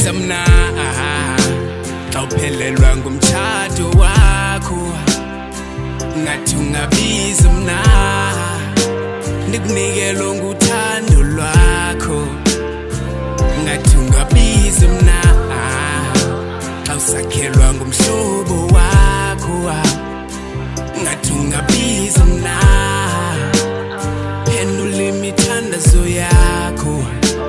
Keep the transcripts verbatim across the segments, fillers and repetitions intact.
ungabiza mna xa uphelelwa ngumtshato wakho ngathi ungabiza mna ndikunikele ngothando lwakho ngathi ungabiza mna xa usakhelwa ngumhlobo wakho ngathi ungabiza mna phendula imithandazo yakho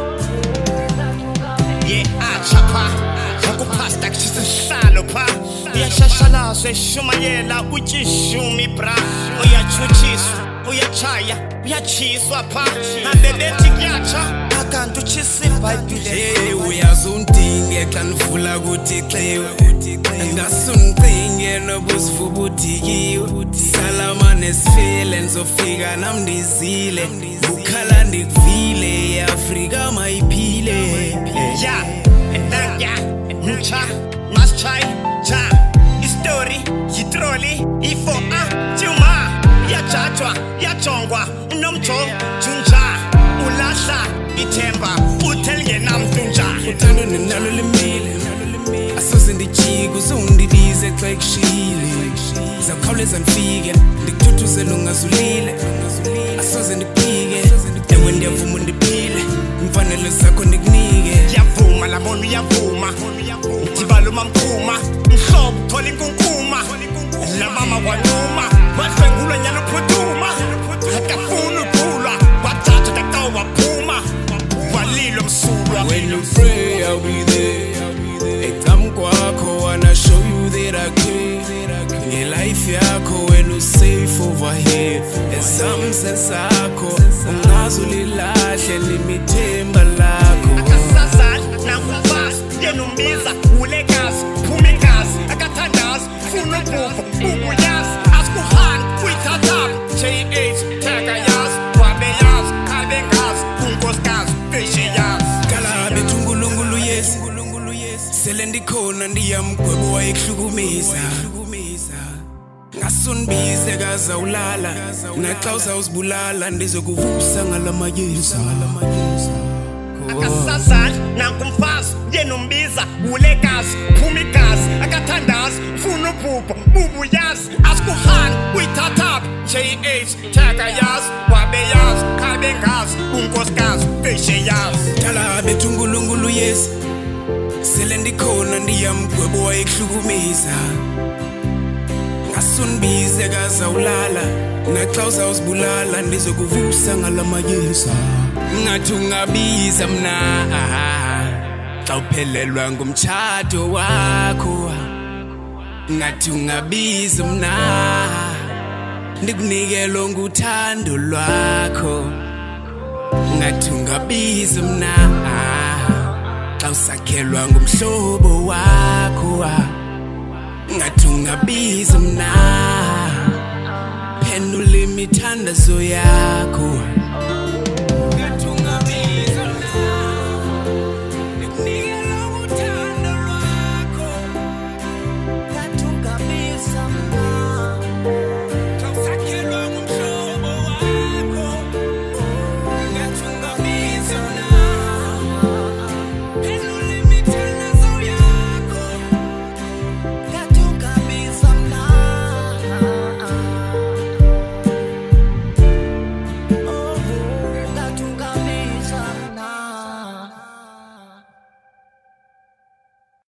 ye achapha akupasta kusihlalo pha uyashashalazwe shumayela utshishumi bra uyachuchiswa uyachaya uyachiswa pha nabebethi kuyatsha akanti utshisa iBhayibhile hey uyazundinge xa nivula ukuthi xewe ngasunqinge nobusivubuthikiwe salama nesifile nizofika namndizile ukhala ndikuvile eAfrika mayiphile ya ya mcha maschai cha history yitroli ifo a tuma yajajwa yajongwa unomjo junja ulahla ithemba uthelnge namntunja uthando ninalo limile asoze ndijike uzondibize xa kushile zawukhawuleza ndifike ndikuthuthuzela ungazulile asoze ndikupike ewe ndiyavuma ndiphile imfanelo zakho ndikunike yavuma labona uyavuma ndibala umamphuma mhlobo thola inkunkuma la mama wanuma wahlwengulwa nyalo phuthuma akafuna ukulwa wathatha tata waphuma walilo msulwa when you pray I'll be there ekam kwakho wanna show you that I care nge life yakho when you safe over here esamse sakho ungazulilahle limithemba lakho akasazali nakumfasi yenombiza ulekazi phumikazi akathandazi funa ubhubho ubuyazi asikuhani uyithathabi J H thakayazi wabeyazi abengazi unkosikazi pesheyazi kalabe thungulungulu yes sele ndikhona ndiyamgwebo wayekuhlukumeza ngasunbize kazawulala naxa uzawuzibulala ndizokuvusa ngalamayeza akasazali nakumfasi yenombiza ulekazi phumikazi akathandazi funa ubhubho ubuyazi asikuhani uyithathabi J H thakayazi wabeyazi abengazi unkosikazi pesheyazi kalabe thungulungulu yes sele ndikhona ndiyamgwebo wayekuhlukumeza ngasunbize kazawulala naxa uzawuzibulala ndizokuvusa ngalamayeza ngathi ungabiza mna xa uphelelwa ngumtshato wakho ngathi ungabiza mna ndikunikele ngothando lwakho ngathi ungabiza mna xa usakhelwa ngumhlobo wakho ngathi ungabiza mna phendula imithandazo yakho